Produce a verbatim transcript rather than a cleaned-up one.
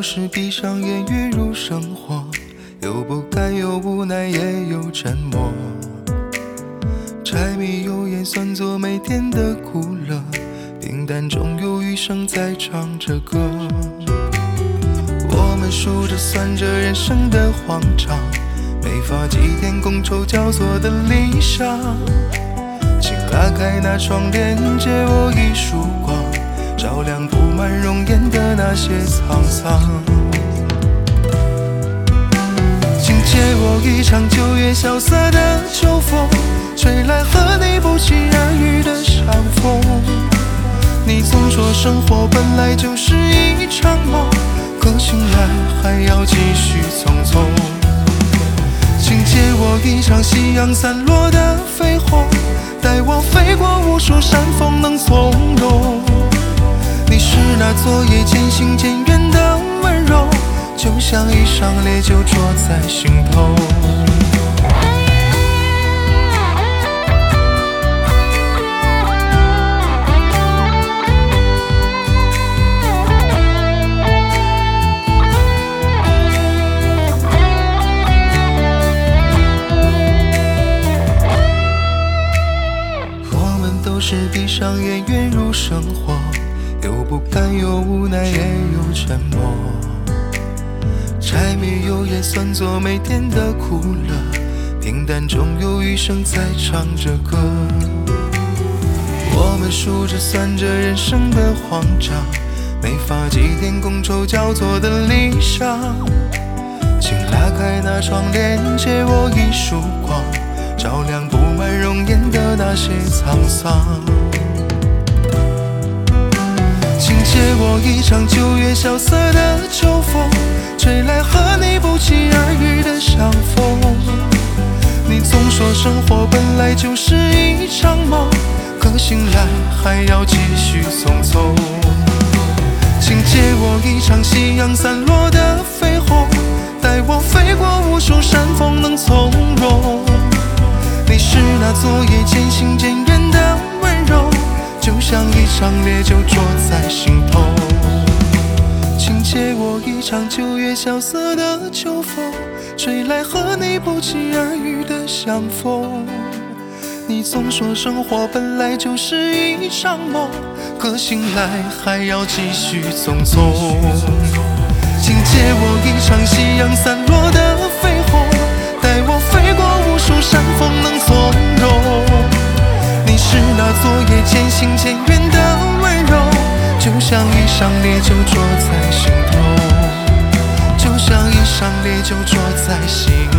是闭上眼跃入生活，有不甘有无奈也有沉默，柴米油盐算作每天的苦乐，平淡中有余生在唱着歌。我们数着算着人生的慌张，没法几天觥筹交错的理想，请拉开那窗帘，借我一束光，照亮布满容颜的那些沧桑。请借我一场九月萧瑟的秋风，吹来和你不期而遇的相逢。你总说生活本来就是一场梦，可醒来还要继续匆匆。请借我一场夕阳散落的绯红，带我飞过无数山峰能从容。你是那昨夜渐行渐远的温柔，就像一场烈酒灼在心头。都是闭上眼跃入生活，有不甘有无奈也有沉默，柴米油盐算作每天的苦乐，平淡中有余生在唱着歌。我们数着算着人生的慌张，没法几天觥筹交错的理想，请拉开那窗帘，借我一束光，照亮布满容颜的那些沧桑。请借我一场九月萧瑟的秋风，吹来和你不期而遇的相逢。你总说生活本来就是一场梦，可醒来还要继续匆匆。请借我一场夕阳散落的绯红，带我飞过无数山峰能从容。你是那昨夜渐行渐远的温柔，就像一场烈酒灼在心头。请借我一场九月萧瑟的秋风，吹来和你不期而遇的相逢。你总说生活本来就是一场梦，可醒来还要继续匆匆。请借我一场夕阳散落的绯红，带我飞过无数山峰能从容。你是那昨夜渐行渐远的温柔，就像一场烈酒灼在心头，就像一场烈酒灼在心